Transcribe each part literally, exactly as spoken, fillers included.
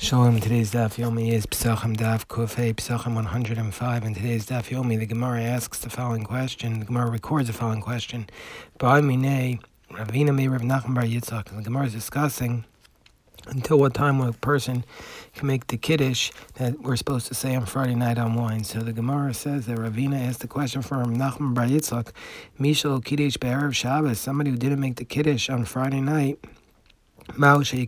Shalom. Today's Daf Yomi is Pesachim Daf Kufay Pesachim one hundred five. And today's Daf Yomi, the Gemara asks the following question. The Gemara records the following question. Ba'ai minei Ravina me Rav Nachman bar Yitzchak. And the Gemara is discussing until what time a person can make the kiddush that we're supposed to say on Friday night on wine. So the Gemara says that Ravina asked the question from Rav Nachman bar Yitzchak, Mishal Kiddush Be'erev Shabbos, somebody who didn't make the kiddush on Friday night. Can you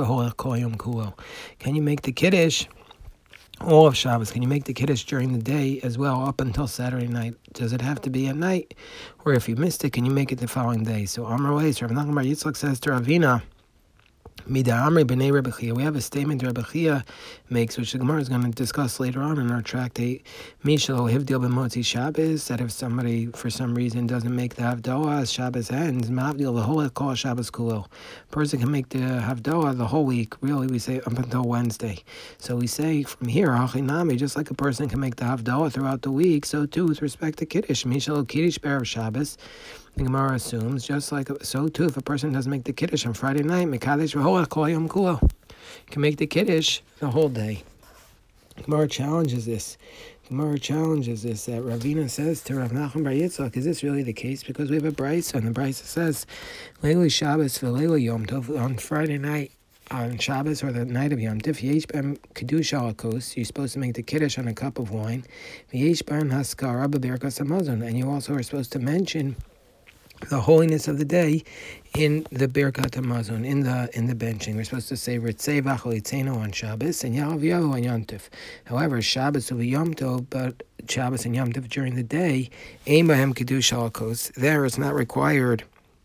make the kiddush all of Shabbos? Can you make the kiddush during the day as well, up until Saturday night? Does it have to be at night? Or if you missed it, can you make it the following day? So Amar Weiss, Rav Nachman bar Yitzchak says to Ravina, Mida Amri b'nei Rebbe Chia. We have a statement Rebbe Chia makes, which the Gemara is going to discuss later on in our tractate. Mishalo hivdil b'motzi Shabbos. That if somebody for some reason doesn't make the havdalah as Shabbos ends, mavdil the whole call Shabbos kulo. Person can make the havdalah the whole week. Really, we say up until Wednesday. So we say from here, hachinami, just like a person can make the havdalah throughout the week, so too with respect to kiddush. Mishalo kiddush be'erev Shabbos. The Gemara assumes, just like so too, if a person doesn't make the kiddush on Friday night, mekadesh v'hoach kol yom kulo, you can make the kiddush the whole day. The Gemara challenges this. The Gemara challenges this that Ravina says to Rav Nachman bar Yitzchak, is this really the case? Because we have a brisa, and the brisa says, Leili Shabbos v'leili Yom Tov, on Friday night, on Shabbos or the night of Yom Tov, yesh b'em kiddush alakos, you're supposed to make the kiddush on a cup of wine, v'yesh b'em haskara b'berkas hamazon, and you also are supposed to mention the holiness of the day in the Birkat HaMazon, in the in the benching. We're supposed to say Ritzei v'acholitzeno on Shabbos and Ya'av Yahu on Yom Tov. However, Shabbos will be Yom Tov, but Shabbos and Yom Tov during the day, Ein Bahem Kiddush Halakos. There it's not required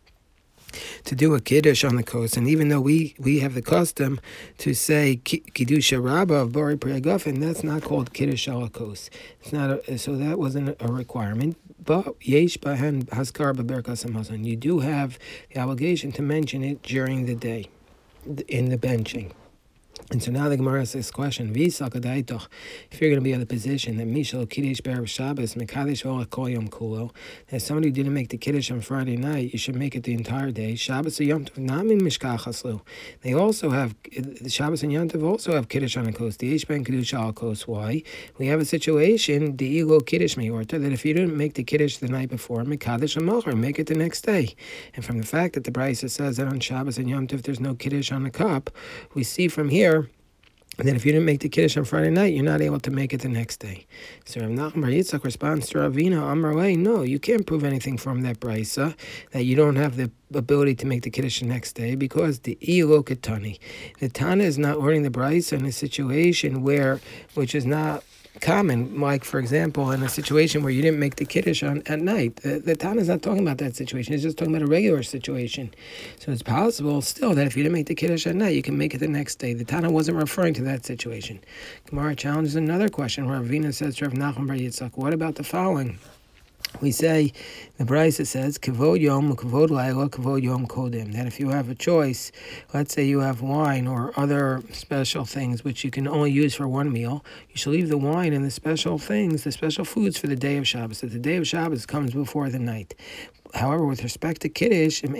to do a kiddush on the coast, and even though we, we have the custom to say kiddusha rabbah of bari priyagofen, that's not called kiddush ala kos. It's not a, so that wasn't a requirement. But yesh bahen haskar b'berkas hamazon, you do have the obligation to mention it during the day in the benching. And so now the Gemara asks this question: if you're going to be in the position that Mishal Kiddush Be'erev Shabbos Mekadesh V'olach Kol Yom Kulo, that somebody who didn't make the Kiddush on Friday night, you should make it the entire day. Shabbos or Yom Tov Namin Mishkachaslu. They also have the Shabbos and Yom Tov also have Kiddush on the coast. The Yesh Ben Kiddush Al Coast. Why? We have a situation the Ego Kiddush Meyorta that if you didn't make the Kiddush the night before, Mekadesh Amalcher, make it the next day. And from the fact that the Brisa says that on Shabbos and Yom Tov there's no Kiddush on the cup, we see from here and then if you didn't make the kiddush on Friday night, you're not able to make it the next day. So Rav Nachman bar Yitzchak responds to Ravina, Amar Lei, no, you can't prove anything from that brisa that you don't have the ability to make the kiddush the next day, because the Ilo Ketani, the Tana is not ordering the brisa in a situation where, which is not common, like for example in a situation where you didn't make the kiddush on at night. The, the Tana is not talking about that situation, it's just talking about a regular situation. So it's possible still that if you didn't make the kiddush at night, you can make it the next day. The Tana wasn't referring to that situation. Gemara challenges another question where Ravina says to Rav Nachman bar Yitzchak, what about the following? We say, the Brisa says, Kavod Yom, Kavod Laila, Kavod Yom Kodim, that if you have a choice, let's say you have wine or other special things which you can only use for one meal, you should leave the wine and the special things, the special foods for the day of Shabbos. So the day of Shabbos comes before the night. However, with respect to Kiddush, if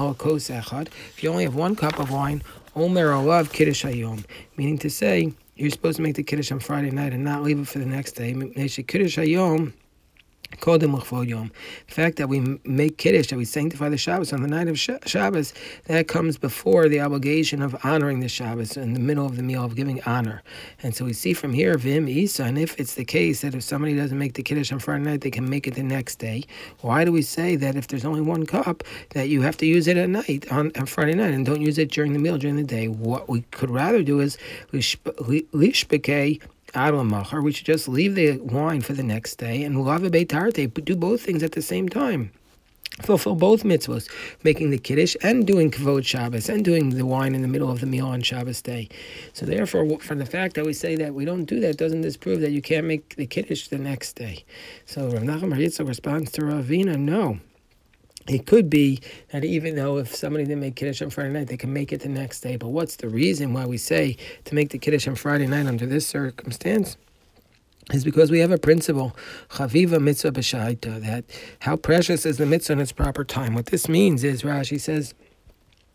you only have one cup of wine, Omer Olav Kiddush Hayom, meaning to say, you're supposed to make the Kiddush on Friday night and not leave it for the next day. Kiddush Hayom, the fact that we make Kiddush, that we sanctify the Shabbos on the night of Shabbos, that comes before the obligation of honoring the Shabbos in the middle of the meal, of giving honor. And so we see from here, Vim Isa, and if it's the case that if somebody doesn't make the Kiddush on Friday night, they can make it the next day, why do we say that if there's only one cup, that you have to use it at night, on, on Friday night, and don't use it during the meal, during the day? What we could rather do is lishpekei we should just leave the wine for the next day and lave beitarte, do both things at the same time. Fulfill both mitzvos, making the kiddush and doing kavod Shabbos and doing the wine in the middle of the meal on Shabbos day. So therefore, from the fact that we say that we don't do that, doesn't this prove that you can't make the kiddush the next day? So Rav Nachman bar Yitzchak responds to Ravina, no. It could be that even though if somebody didn't make Kiddush on Friday night, they can make it the next day. But what's the reason why we say to make the Kiddush on Friday night under this circumstance? Is because we have a principle, Chaviva mitzvah b'shaita, that how precious is the mitzvah in its proper time. What this means is, Rashi says,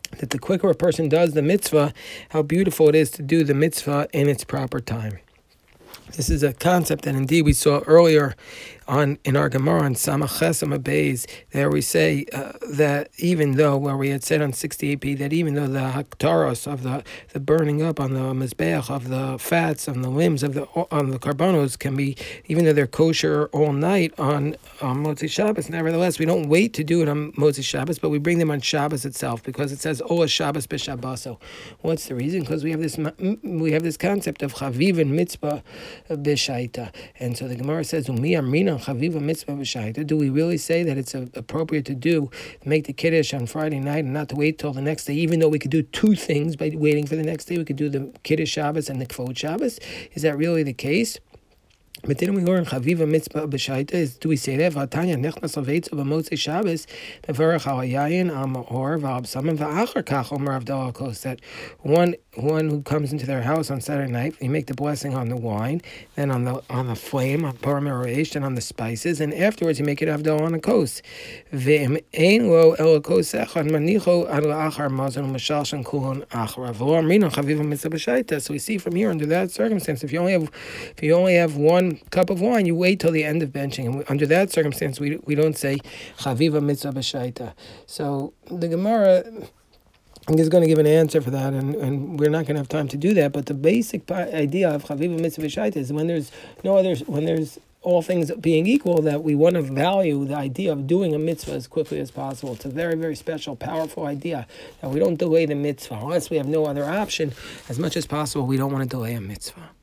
that the quicker a person does the mitzvah, how beautiful it is to do the mitzvah in its proper time. This is a concept that indeed we saw earlier on in our Gemara on Samach Ches Amud Beis. There we say uh, that even though, where we had said on sixty-eight b, that even though the haktaros of the, the burning up on the mizbeach of the fats on the limbs of the on the karbanos can be, even though they're kosher all night on, on Motzi Shabbos, nevertheless we don't wait to do it on Motzi Shabbos, but we bring them on Shabbos itself because it says Ola Shabbos b'Shabbaso. What's the reason? Because we have this we have this concept of chaviv and mitzvah b'shaita, and so the Gemara says Umi Amrina chaviva mitzvah b'shaita. Do we really say that it's appropriate to do make the kiddush on Friday night and not to wait till the next day? Even though we could do two things by waiting for the next day, we could do the kiddush Shabbos and the kvod Shabbos. Is that really the case? But didn't we learn chaviva mitzvah b'shaita? Is do we say that v'atanya nechnas aveitz b'motzei Shabbos mevarach al yayin al ma'or v'absamim v'achar kach omer avdal kos, that one one who comes into their house on Saturday night, you make the blessing on the wine, then on the on the flame, on paramir reish, and on the spices, and afterwards you make it avdal on a kos. V'im ein lo el kos echad manicho ad la'achar mazon u'mashalshan kulon acharav v'lo amrina chaviva mitzvah b'shaita. So we see from here, under that circumstance, if you only have if you only have one cup of wine, you wait till the end of benching, and we, under that circumstance, we we don't say chaviva mitzvah b'shaita. So the Gemara is going to give an answer for that, and, and we're not going to have time to do that. But the basic idea of chaviva mitzvah b'shaita is when there's no others, when there's all things being equal, that we want to value the idea of doing a mitzvah as quickly as possible. It's a very, very special, powerful idea that we don't delay the mitzvah unless we have no other option. As much as possible, we don't want to delay a mitzvah.